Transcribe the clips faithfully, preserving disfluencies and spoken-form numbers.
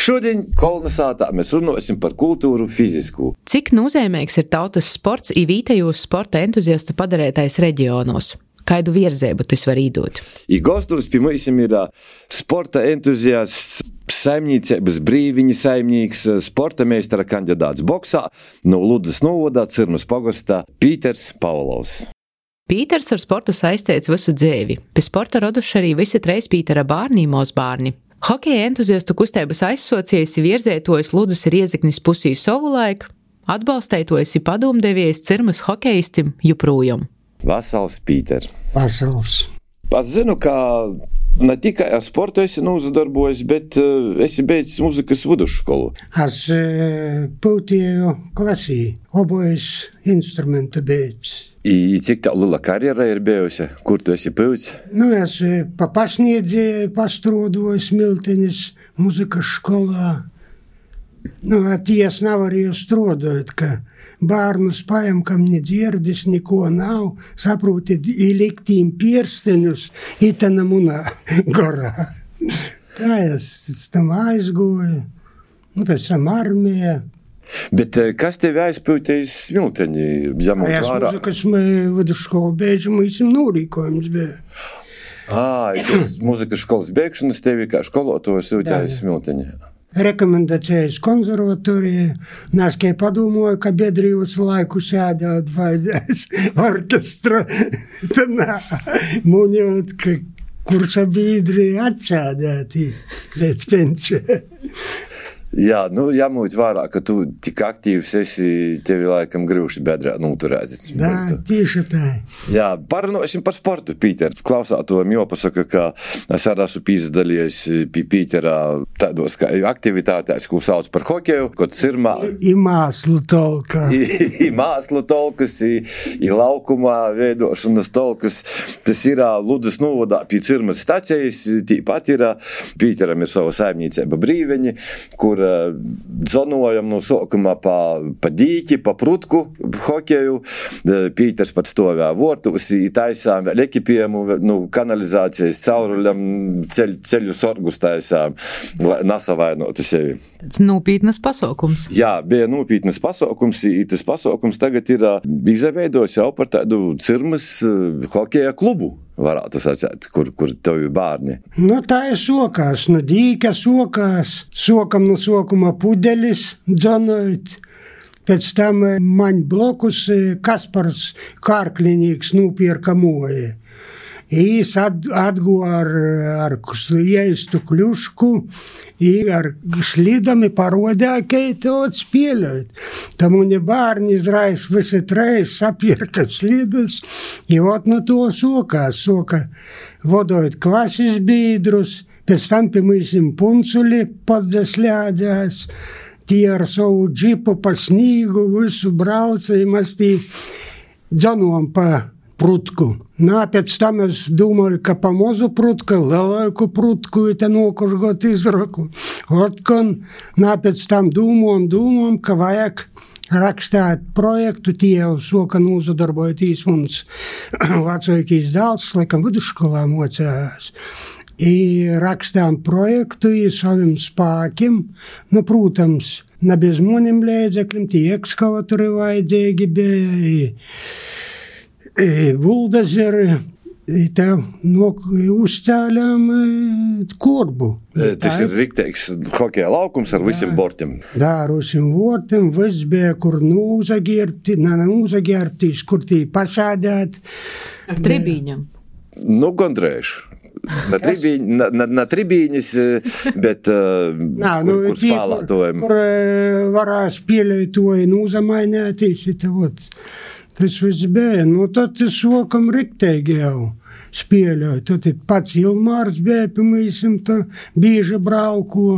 Šodien kolonizātā mēs runāsim par kultūru fizisku. Cik nozīmīgs ir tautas sports i vītejos sporta entuziastu padarētais reģionos? Kaidu virzēbu tas var īdot? I gostos pie mums ir sporta entuziasts, saimniecības brīviņa saimnīgs, sporta meistara kandidāts boksā no Ludzas novadā Cirmas pogastā Pīters Pavlovs. Pīters ar sportu saistīts visu dzēvi. Pie sporta raduši arī visi treis Pītera bārni i mozbārni. Hokeja entuziastu kustības aizsociejis i virzētojis Ludzas Riezeknis pusī savulaik, atbalstētojis i padomdevējis Cirmas hokejistim joprojām. Vasals Pīter. Vasals. Es zinu, ka ne tikai ar sportu esi nozadarbojies, bet uh, esi beidzis muzikas vidusskolu. Es uh, pūtēju klasī, obojas instrumentu beidzis. I cik tā lila karjera ir bijusi? Kur tu esi pūts? Nu, es pa pasniedzēju, pastrūdoju Smiltenis muzikas skolā. Nu, ties nevarēju strādāt, ka bērnu spējam, kam nedzirdis, neko nav, saproti, iliktiem piersteņus, itana munā gorā. Tā es tam aizgoju, nu, pēc tam armija. Bet kas tevi aizpūtējis Smilteni? Ja es muzikas vidusskolu beidzu, mēs esam norīkojums bija. Ā, tas muzikas skolas beigšanas tevi kā skolotojs jūtējis Smilteni. Rekomendācijas konservatorija. Nāc, kai padomāju, ka biedrības laiku sēdāt vajadzēs orkestra. Tad nā, muņot, ka kursa biedri atsēdēti līdz pensijai. Jā, nu, jāmūt vārā, ka tu tik aktīvs esi, tevi laikam grūši bedrā noturēts. Jā, tieši tā. Jā, parunāsim par sportu, Pīter. Klausātojam jāpasaka, ka es arī esmu pīzdalījies pie Pīterā tādos kā aktivitātēs, ko sauc par hokeju, kod Cirmā. I māslu tolka. I, i māslu tolkas, i, i laukumā veidošanas tolkas. Tas ir Ludzas novadā pie Cirmas stacijas, tīpat ir Pīteram ir sava saimniecība brīveņi, kur dzonojam no sākumā pa, pa dīķi, pa prutku hokeju. Pīters pat stovē vortus, taisām vēl ekipējumu, nu, kanalizācijas cauruļam, ceļ, ceļu sorgus taisām, nasavainotu sevi. Tas nūpītnas pasaukums. Jā, bija nūpītnas pasaukums, i tas pasaukums tagad ir izveidojis jau par tādu Cirmas hokeja klubu. Varētu sacēt, kur, kur tevi bārni. Nu, tā ir sokās, nu, dīka sokās, sokam no sokuma pudelis dzonojot. Pēc tam man blokus Kaspars Kārklinīgs nūpierka moja. Īs atgu ar, ar ieistu kļušku, i ar slidami parodē, kai to atspēļot. Tam un bārni izrais visi treis sapierka slidas, i ot no to sokās, soka vodojot klases biedrus, pēc tam pie mūsim punculi podzaslēdās, tie ar savu džipu pa snīgu visu brauca, i mēs tī dzonom pa prutku. Nā, pēc tam es domāju, ka pa mozu prutku, lielāku prutku, i te nokušgot izraku. Otkon, nā, pēc tam domājam, domājam, ka vajag rakstāt projektu, tie jau soka nozadarbojoties mums vecākīs dēls, laikam vidusskolā mocējās. I rakstām projektu i savim spākim, nu, protams, ne bez monim līdzekļiem, tie ekskavaturi vajadzīgi bija, i buldozeri, tev no uzcēlām korbu. Tas ir rikteiks hokeja laukums ar visiem bortiem. Jā, ar visiem bortiem, viss bija, kur nūzaģērbti, ne nūzaģērbtīs, kur tī pasādēt. Ar tribīņam. Nu, gondrēšu. Na, tribīņ, na, na, na tribīņas, bet uh, Nā, kur, nu, kur spēlētojam. Kur, kur varās pielētoja nūzamainētīs, tā vot. Tas viss bija, nu tad tas sokam riktēgi jau spēļoja. Tad pats Ilmārs bija, pie mūsim, tā bieži brauko.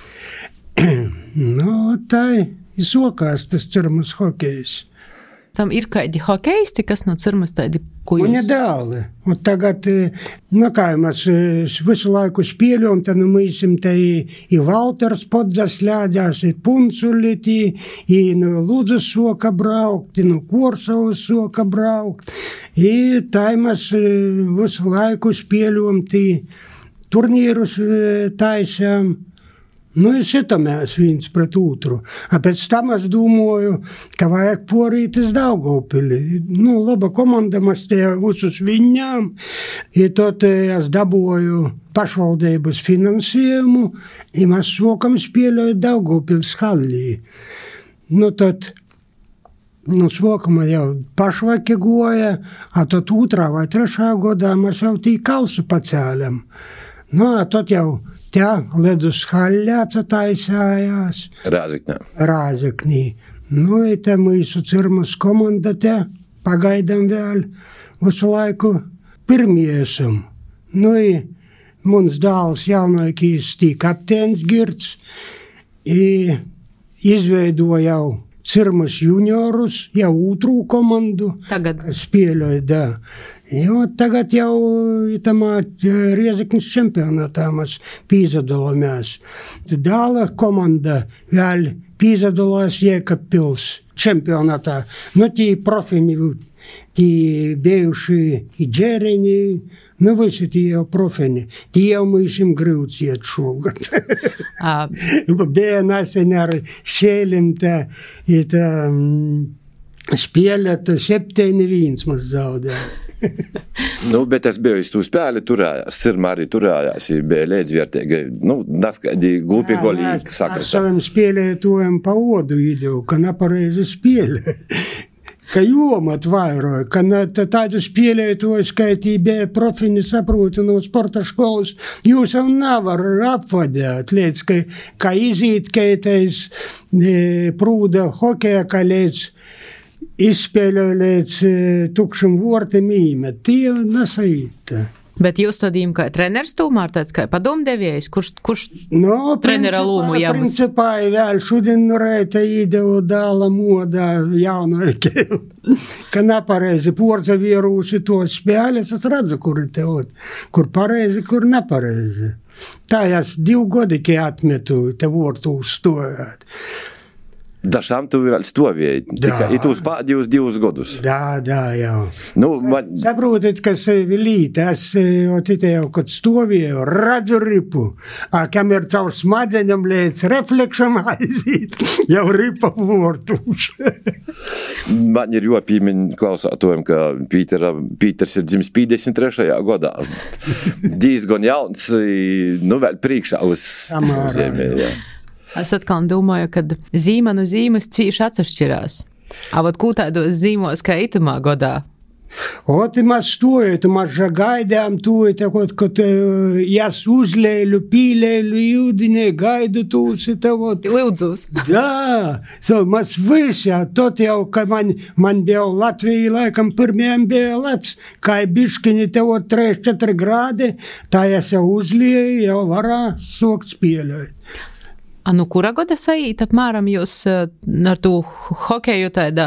Nu, tā ir sokās tas Cirmas hokejs. Tam ir kādi hokejisti, kas no Cirmas tādi, ko jūs... Un nedāli. Un tagad, nu kā mēs visu laiku spēļojam, tad nu mūsim te i Valters podzaslēdās, i Punculi, i no Ludzas soka braukt, i no Korsavas soka braukt. I tā mēs visu laiku spēļojam, tī turnīrus taisām. Nu, es sitamēs viens pret otru. A pēc tam es domāju, ka vajag porītis Daugavpili. Nu, laba komanda, mēs te visus viņām. I tad es dabūju pašvaldības finansējumu, i mēs sokam spēlēt Daugavpils hallī. Nu, tad, nu, sokama jau pašvaki goja, a tad otrā vai trešā godā mēs jau tī kausu pacēlam. Nu, tad jau te ledus haļā taisājās. Rāzeknē. Rāzeknī. Nu, i te mūsu Cirmas komanda te pagaidam vēl visu laiku pirmie esam. Nu, i mums dāls jaunākīs tī kapteins Girts i izveidoja jau Cirmas juniorus, jau otru komandu. Tagad. Spēļoja, da. Jo tagad jau tamā Riezeknis čempionātā mēs pīzadalāmies. Dāla komanda vēl pīzadalās Jēkabpils čempionātā. Nu, tī profini, tī bijuši i džēriņi, nu, visi tī jau profini. Tī jau mūsim grūts iet šogad. Bija nesen ar šēlim tā, i tā spēlēt septiņi viens mēs zaudējām. Nu, bet es biju iz tū spēli turējās, Cirma arī turējās, bija līdzvērtīgi, nu, naskaidī glupi golīgi sakrata. Es saviem spēlētojiem pa odu ideju, ka nepareizi spēlē. Ka jomat vairoja, ka tādu spēlētojus, ka tī bija profini saproti no sporta školas, jūs jau nevar apvadēt, līdz, ka, ka izīt, ka tais e, prūda hokeja, ka līdz izspēļoja līdz tukšam vortam īmet. Tie nesaīta. Bet jūs tādījum kā treneris tomēr tāds kā padomdevējs, kurš, kurš no, trenera lūmu jāmas? Principā vēl šodien no reita īdevu dāla modā jaunākiem. Ka nepareizi porzavierūsi to spēles, es redzu, kur ir teot. Kur pareizi, kur nepareizi. Tā es divu godiki atmetu te vortu uzstojāt. Dažām tu vēl stovēji, tikai itūs pādījus divus godus. Da, da, jau. Nu, man... Saprotat, kas vilīt, es te jau, kad stovēju, redzu ripu, a kam ir caur smadzeņam līdz refleksam aizīt, jau ripa vortūs. Man ir jopīmiņ klausātojam, ka Pītera, Pīters ir dzimis pīdesmit trešajā godā. Dīzgon jauns, nu vēl priekšā uz zemē, jā. Es atkal domāju, ka zīma no zīmes cīši atsašķirās. Avat kū tādos zīmos, kā itamā godā? Oti mēs stoju, mēs gaidām to, kad, kad jas uzlēļu, pīlēļu, jūdinē, gaidu tūs, tavot. Lūdzus. Da, so, mēs visi, tot jau, ka man, man bija Latvija, laikam, pirmiem bija lats, kā biškini tavot trīs četri grādi, tā jas jau uzlēju, jau varā sokt spēļot. A nu kura goda saīt apmēram jūs ar tū hokeju tādā,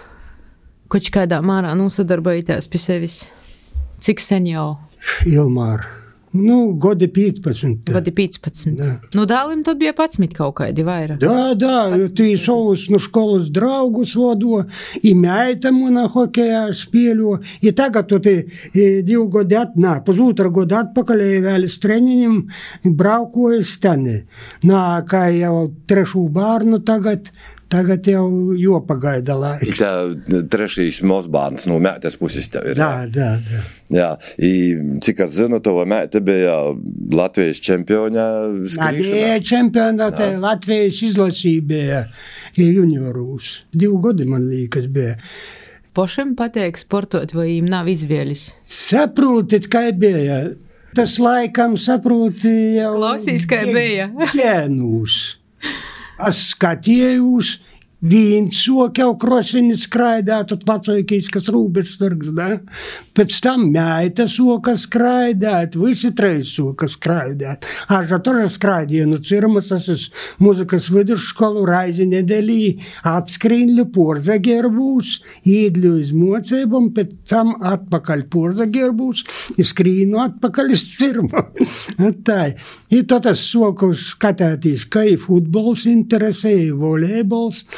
koč kādā mārā nosadarbojitās pie sevis? Cik sen jau? Ilmār. Nu, godi piecpadsmit. Godi piecpadsmit. Da. Nu, dālim tad bija padsmit kaut kādi vairāk. Da, da, tī savus no školas draugus vado, i meita muna hokejā spēļo, i tagad tu tī divu godi at, nā, pusūtra godi atpakaļ, vēl es treniņam braukoju stani. Nā, kā jau trešu bārnu tagad, Tagad jau jopagaida laiks. Tā trešīs mozbārns no mētes puses tev ir. Da, da, da. Jā, i, cik es zinu, tova mēte bija Latvijas čempionā skrīšanā. Bija čempionā, tā Latvijas izlasīja bija juniorūs. Divu godi man līkas bija. Pošiem pateik sportot, vai jīm nav izvēlis? Saprūtit, kā bija. Tas laikam saprūti jau... Klausīs, kā bija. Gēnūs. Es skatījos, viens soka jau krosini skraidā, tad vecākīs, kas rūbežsargs, da? Pēc tam meita soka skraidāt, visi treis soka skraidāt. Aš тоже skraidīju, nu Cirmas, es esmu muzikas vidusškolu raizi nedēļī, atskrīnļu porzagerbūs, īdļu iz mocībām, pēc tam atpakaļ porzagerbūs, skrīnu atpakaļ iz Cirmu. Tā. I tad es soku skatētīs, kā i futbols interesēja, volejbols,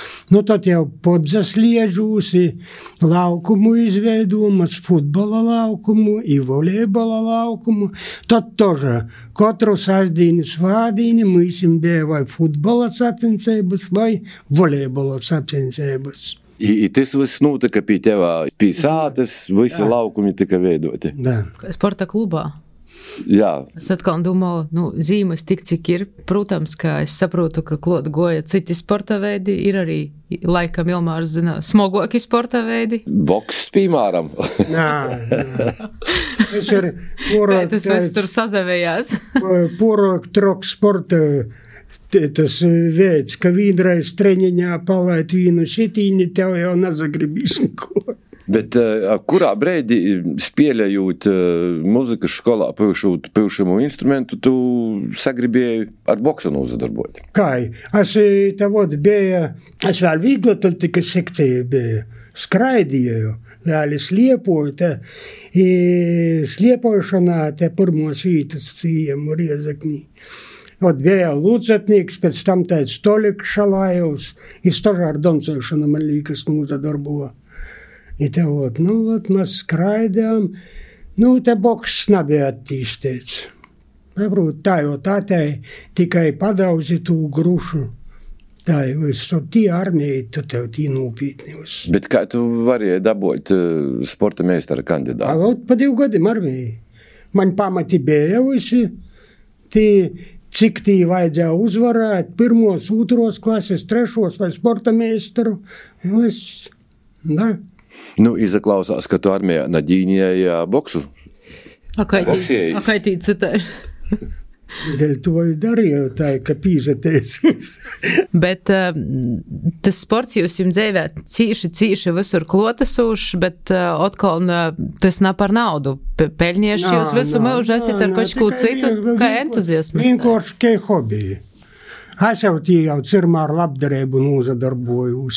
Nu, tad jau podzasliežūsi, laukumu izveidomas, futbola laukumu, i volejbola laukumu. Tad toža katru sasdīni svādīni mūsim bija vai futbola sacensības, vai volejbola sacensības. I, i tas viss notika pie tevā, pie sātes, visi laukumi tika veidoti. Da. Sporta klubā. Jā. Es atkal domāju, nu, zīmes tik, cik ir. Protams, ka es saprotu, ka klot goja citi sporta veidi, ir arī, laikam, Ilmārs zina, smogoki sporta veidi. Boks, piemēram. Nā, nā. Es ir porok, tas viss tur sazavējās. Porok trok sporta tas veids, ka vienreiz treniņā palaid vienu sitīni, tev jau nezagribīs neko. Bet uh, kurā breidī spēlējot uh, muzikas skolā pīšot pīšamu instrumentu, tu sagribēji ar boksu nozadarbot? Kai, es tā vod bija, es vēl vieglatlētika sekcija bija, skraidīju, vēl sliepoju, te, sliepošanā te pirmos vītas cījumu Riezeknī. Ot bija lūdzatnieks, pēc tam tāds Stoliks Šalājevs, i stožā ar doncošanu man līkas nozadarboja. I te ot, nu, ot, mēs skraidām, nu, te boks nebija attīstīts. Saprot, tā jau tā te tikai padauzi tū grušu. Tā jau viss, tī armija, tu tev tī nūpītnivas. Bet kā tu varēji dabūt uh, sporta meistara kandidātu? A, ot, pa divu gadim armija. Man pamati bija visi, tī, cik tī vajadzēja uzvarēt, pirmos, otros klases, trešos vai sporta meistaru. Es, da. Nu, izaklausās, ka tu armijā nadīņēja boksu. A kai tī citai? Dēļ to darīju tā, ka pīzatēcus. Bet uh, tas sports jūs jums dzīvē cīši, cīši visur klotasūši, bet uh, otkal uh, tas nav par naudu. Peļņieši nā, jūs visu mūžu esat ar kaut ko citu, kā entuziasmas. Vienkārši kā hobiju. Es jau tī jau cirmā ar labdarību nūzadarbojūs.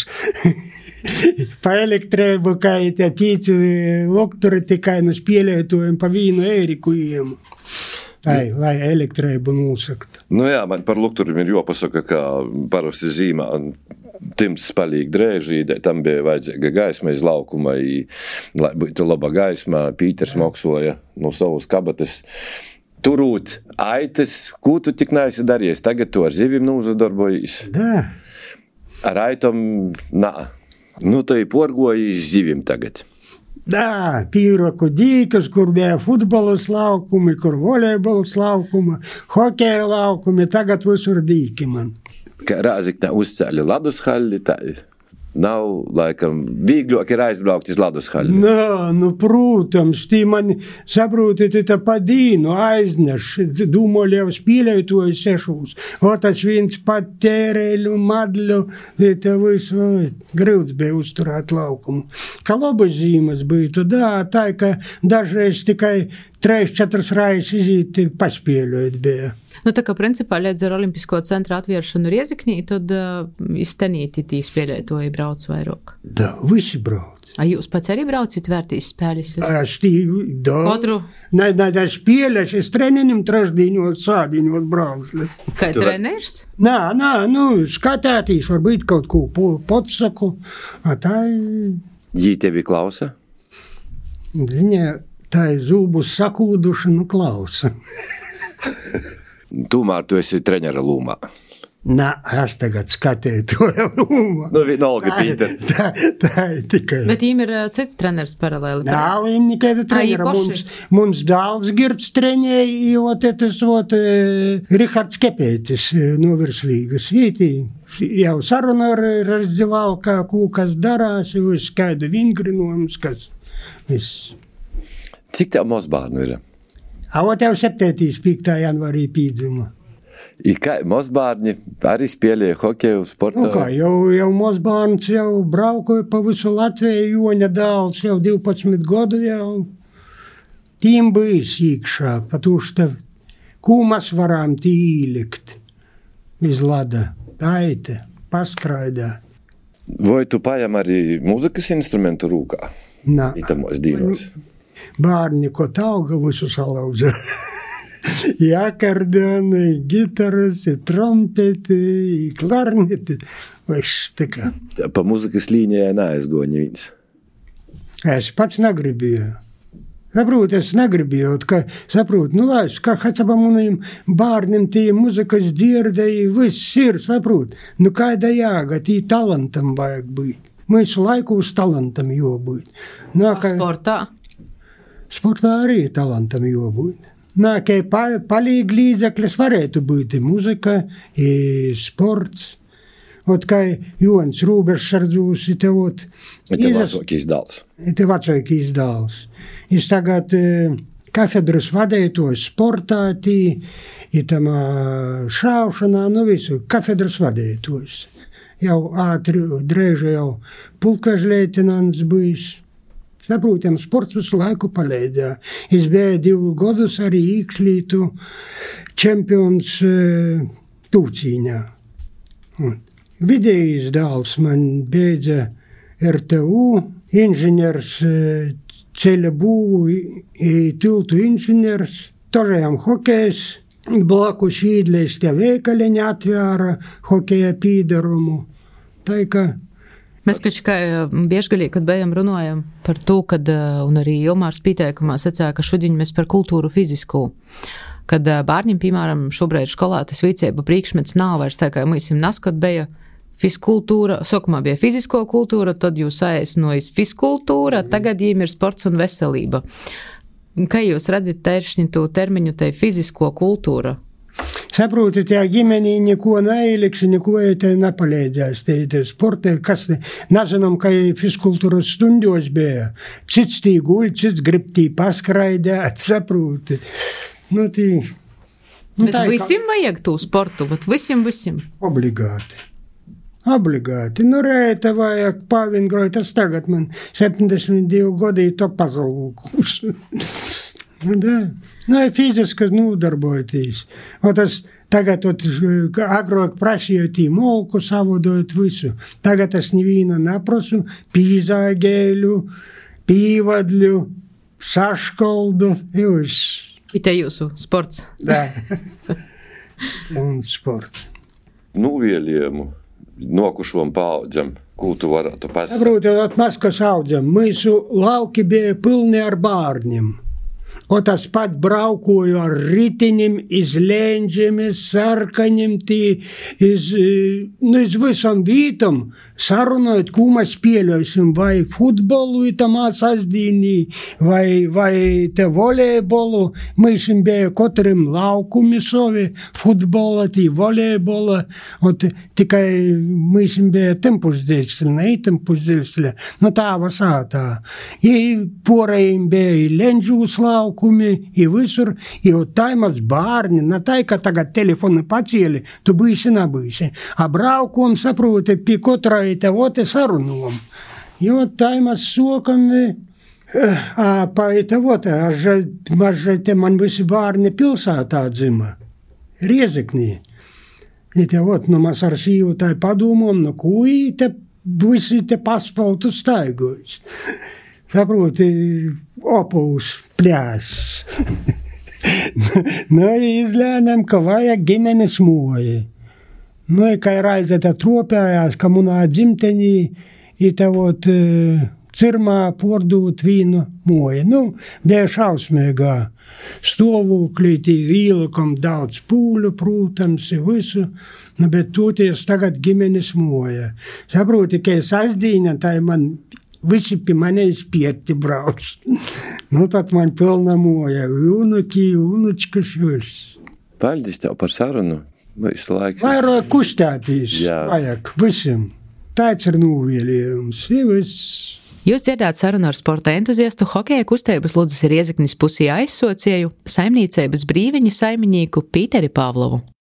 Pa elektrību, kā tie pīci loktori tikai nu spēlētojam pa vīnu ēriku iemu. Lai, lai elektrību nosaktu. Nu jā, man par lukturim ir jopasaka, ka parasti zīmā tims spalīgi drēžīdē, tam bija vajadzīga gaisma iz laukuma, lai būtu laba gaisma, Pīters moksoja no savas kabatas. Turūt aitas, ko tu tik neesi darījies? Tagad tu ar zivim nūzadarbojies? Da. Ar aitam, nā. Nu, tu ir porgoji zivim tagad. Da, pīroku dīkas, kur bija futbolas laukumi, kur volejbolas laukumi, hokeja laukumi, tagad visur dīki man. Kā Rāziknē uzcēli ledushalli, tā nav, laikam, vīgļāk ir aizbraukt iz ledushalli. Nā, nu, protams, tī man, saproti, tī tā padīnu aizneš, dūmoļi jau spīlēju to sešūs. O tas viens pat tērēļu, madļu, tā visu, grūts bija uzturēt laukumu. Ka labas zīmes būtu, da, tā, ka dažreiz tikai trīs, četras raizes izīt paspēļot bija. Nu, tā kā principā līdz ar Olimpisko centru atvēršanu Rieziknī, tad uh, iztenīti tī spēlētoji brauc vairāk. Da, visi brauc. A jūs pats arī braucit vērtīs spēļus? Es tī, da. Katru? Nē, nē, tā spēļas, es treniņam trešdīņos, sādīņos brauc. Kā treners? Nē, nē, nu, skatētīs, varbūt kaut ko potsaku, a tā... Jī tevi klausa? Viņa, tā ir zūbus sakūduši, nu klausa. Tomēr tu esi treņera lūmā. Nā, es tagad skatēju to lūmā. Nu, vienalga, Pīter. Tā, tā, tā ir tikai. Bet jīm ir cits treners paralēli. Nav viņam nekāda trenera. Mums, mums dāls girds treņēja, jo te tas, ot, Rihards Kepētis no virslīgas. Vītī, jau saruna ar Razdivalkā, ko kas darās, viss skaida vingrinojums, kas viss. Cik tev mozbārnu ir? A, ot jau septītīs piektā janvārī pīdzima. I kā mozbārņi arī spēlēja hokeju sportā? Nu kā, jau, jau mozbārns jau braukoja pa visu Latviju, Joņa dāls jau divpadsmit gadu jau. Tīm bijis īkšā, patūši ko mēs varam tī īlikt iz lada, aite, paskraidā. Vai tu pajam arī muzikas instrumentu rūkā? Nā. Itamos dīnos. Bārni, ko tauga visu salaudza. i akordeoni, i gitaras, i trompeti, i klarneti. Viss tā kā. Pa muzikas līnijai neaizgoja neviens. Es pats negribēju. Saprot, es negribēju, ka, saprot, nu lai, kā kāds pa maniem bārnim tie muzikas dzirdēji, viss ir, saprot. Nu kāda jāga, tī talantam vajag būt. Mēs laiku uz talantam jābūt. Nu, ka... Sportā? Sportā arī talantam jābūt. Nā, ka pa, palīgi līdzeklis varētu būt i muzika, i sports. Ot, kā Jons Rūbežsardzūs, i te ot... I te vecākīs dāls. I te vecākīs dāls. Es tagad e, kafedras vadētos sportā, tī, i tamā šaušanā, nu visu, kafedras vadētos. Jau ātri, drēži jau pulkažleitinants bijis. Saprotam, sports visu laiku palīdzēja. Es biju divu gadus arī Īkšlītu čempions e, tūcīņā. Un vidējais dāls man beidza R T U, inženieris e, ceļa būvu i tiltu inženieris, tožējām hokejs, blakus īdlēs tie veikaliņi atvēra hokeja pīdarumu. Tā ka... Mēs kačkai biežgaļī, kad bijām runājam par to, kad, un arī Ilmārs pieteikumā sacēja, ka šudiņ mēs par kultūru fizisku. Kad bārņiem, piemēram, šobrīd skolā tas vicēba priekšmets nav vairs tā, kā mēs jums naskot bija fiskultūra, sokumā bija fizisko kultūra, tad jūs aiznojas fiskultūra, tagad jiem ir sports un veselība. Kā jūs redzat tēršņi to termiņu, tai fizisko kultūra? Saprotat, ja ģimenī neko neiliksi, neko te nepalīdzēs, te, te sportē, kas te, nezinām, ka fiskultūras stundos bija, cits tī guļ, cits grib tī paskraidēt, saproti. Nu, tī, nu, bet tā, visiem ka... vajag tū sportu, bet visiem, visiem? Obligāti. Obligāti. Nu, reita vajag pavingrot, tas tagad man septiņdesmit divi gadi to pazalūkuš. Nu, da. Nu, fiziski nodarbojoties. O tas tagad, ot, agrāk prasīju tī molku savodot visu. Tagad es nevienu neprasu, pīzāgēļu, pīvadļu, saškoldu, jūs. I te jūsu sports. Da. Un sports. Nuvielījumu nokušom paaudzam, ko tu varētu pasaka? Saprotiet, mēs, kas audzam, mūsu lauki bija pilni ar bārņiem. O tas pat braukoju ar ritinim, iz lēņģiem, iz sarkaņiem, tī, iz, nu, iz visam vītam, sarunojot, ko mēs spēļosim, vai futbolu itamā sasdīnī, vai, vai te volejbolu. Mēs bija katram laukumi savi, futbola, tī volejbola, o t, tikai mēs bija tempusdēļstļi, ne tempusdēļstļi, nu tā vasātā. I porējiem bija i lēņģūs laukumi, i visur, i taimas bārni, ne tai, ka tagad telefonu pacieli, tu būsi, nebūsi. A braukom, saproti, pie kotrai te vote sarunom. Jo taimas sokami, a pa te vote, aš te man visi bārni pilsātā dzima, Riezeknī. I te vote, nu mēs ar sīvu tai padomom, nu kui te visi te paspaltu staigojus. Saproti, opūs pļās. Nu, izlēnām, ka vajag ģimenes moja. Nu, kā raize te tropējās, ka munā dzimtenī i te vot cirmā pordūt vīnu moja. Nu, bija šausmīgā stāvoklī, tī īlakam daudz pūļu, prūtams, i visu. Nu, bet toties tagad ģimenes moja. Saproti, ka es aizdīna, tai man visi pie manēs pieti brauc. Nu, tad man pilna moja. Unuki, unučkas viss. Paldies tev par sarunu. Visu laiku. Vairāk kustētīs. Vajag visiem. Tāds ir novēlījums. Viss. Jūs dzirdāt sarunu ar sporta entuziastu, hokeja kustības Ludzas Riezeknis pusī aizsocēju, saimniecības brīviņu saimnieku Pīteri Pāvlovu.